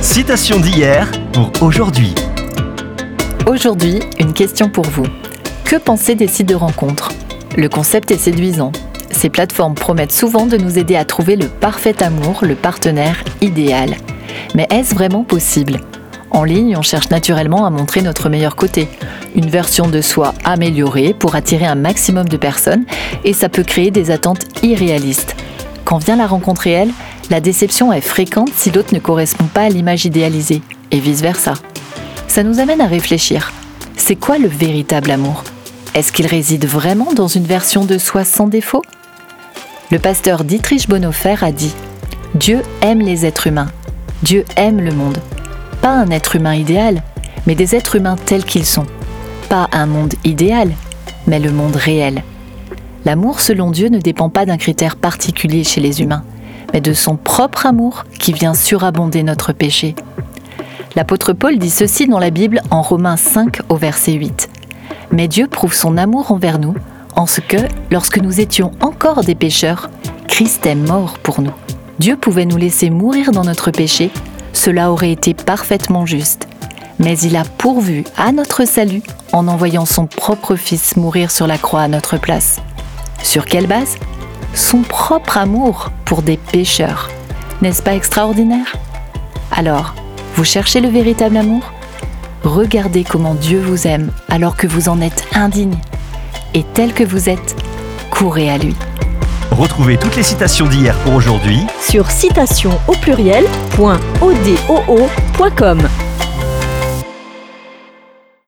Citation d'hier pour aujourd'hui. Aujourd'hui, une question pour vous. Que penser des sites de rencontres ? Le concept est séduisant. Ces plateformes promettent souvent de nous aider à trouver le parfait amour, le partenaire idéal. Mais est-ce vraiment possible ? En ligne, on cherche naturellement à montrer notre meilleur côté. Une version de soi améliorée pour attirer un maximum de personnes et ça peut créer des attentes irréalistes. Quand vient la rencontre réelle, la déception est fréquente si l'autre ne correspond pas à l'image idéalisée, et vice-versa. Ça nous amène à réfléchir. C'est quoi le véritable amour ? Est-ce qu'il réside vraiment dans une version de soi sans défaut ? Le pasteur Dietrich Bonhoeffer a dit « Dieu aime les êtres humains. Dieu aime le monde. Pas un être humain idéal, mais des êtres humains tels qu'ils sont. Pas un monde idéal, mais le monde réel. » L'amour selon Dieu ne dépend pas d'un critère particulier chez les humains, mais de son propre amour qui vient surabonder notre péché. L'apôtre Paul dit ceci dans la Bible en Romains 5 au verset 8. « Mais Dieu prouve son amour envers nous, en ce que, lorsque nous étions encore des pécheurs, Christ est mort pour nous. Dieu pouvait nous laisser mourir dans notre péché, cela aurait été parfaitement juste. Mais il a pourvu à notre salut en envoyant son propre Fils mourir sur la croix à notre place. Sur quelle base ? Son propre amour pour des pécheurs. N'est-ce pas extraordinaire ? Alors, vous cherchez le véritable amour ? Regardez comment Dieu vous aime alors que vous en êtes indigne. Et tel que vous êtes, courez à lui. Retrouvez toutes les citations d'hier pour aujourd'hui sur citation au pluriel.odoo.com.